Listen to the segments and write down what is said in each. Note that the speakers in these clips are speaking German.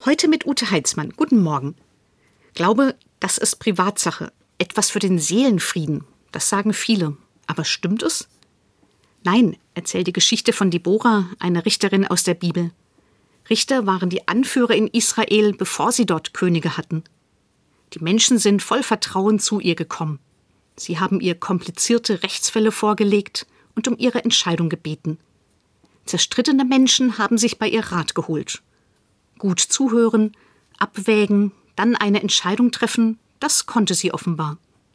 Heute mit Ute Heitzmann. Guten Morgen. Glaube, das ist Privatsache. Etwas für den Seelenfrieden. Das sagen viele. Aber stimmt es? Nein, erzählt die Geschichte von Deborah, einer Richterin aus der Bibel. Richter waren die Anführer in Israel, bevor sie dort Könige hatten. Die Menschen sind voll Vertrauen zu ihr gekommen. Sie haben ihr komplizierte Rechtsfälle vorgelegt und um ihre Entscheidung gebeten. Zerstrittene Menschen haben sich bei ihr Rat geholt. Gut zuhören, abwägen, dann eine Entscheidung treffen, das konnte sie offenbar.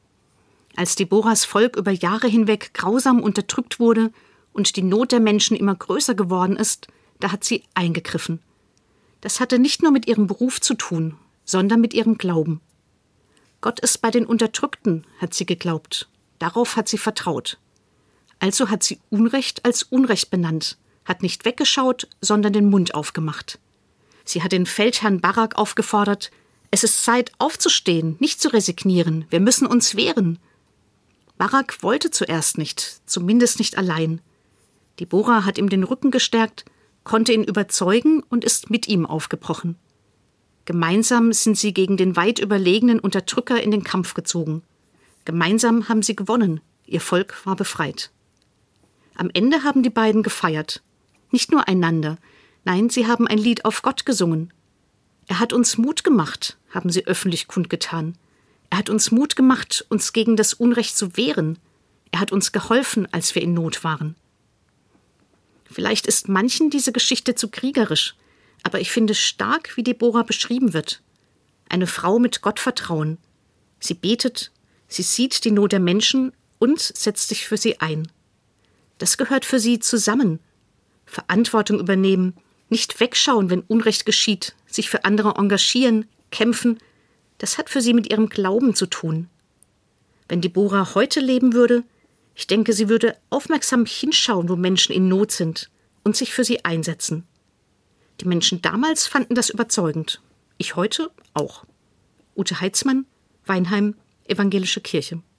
Als Deborahs Volk über Jahre hinweg grausam unterdrückt wurde und die Not der Menschen immer größer geworden ist, da hat sie eingegriffen. Das hatte nicht nur mit ihrem Beruf zu tun, sondern mit ihrem Glauben. Gott ist bei den Unterdrückten, hat sie geglaubt. Darauf hat sie vertraut. Also hat sie Unrecht als Unrecht benannt, hat nicht weggeschaut, sondern den Mund aufgemacht. Sie hat den Feldherrn Barak aufgefordert, es ist Zeit aufzustehen, nicht zu resignieren, wir müssen uns wehren. Barak wollte zuerst nicht, zumindest nicht allein. Deborah hat ihm den Rücken gestärkt, konnte ihn überzeugen und ist mit ihm aufgebrochen. Gemeinsam sind sie gegen den weit überlegenen Unterdrücker in den Kampf gezogen. Gemeinsam haben sie gewonnen, ihr Volk war befreit. Am Ende haben die beiden gefeiert. Nicht nur einander, nein, sie haben ein Lied auf Gott gesungen. Er hat uns Mut gemacht, haben sie öffentlich kundgetan. Er hat uns Mut gemacht, uns gegen das Unrecht zu wehren. Er hat uns geholfen, als wir in Not waren. Vielleicht ist manchen diese Geschichte zu kriegerisch, aber ich finde stark, wie Deborah beschrieben wird. Eine Frau mit Gottvertrauen. Sie betet, sie sieht die Not der Menschen und setzt sich für sie ein. Das gehört für sie zusammen. Verantwortung übernehmen, nicht wegschauen, wenn Unrecht geschieht, sich für andere engagieren, kämpfen, das hat für sie mit ihrem Glauben zu tun. Wenn Deborah heute leben würde, ich denke, sie würde aufmerksam hinschauen, wo Menschen in Not sind und sich für sie einsetzen. Die Menschen damals fanden das überzeugend. Ich heute auch. Ute Heitzmann, Weinheim, Evangelische Kirche.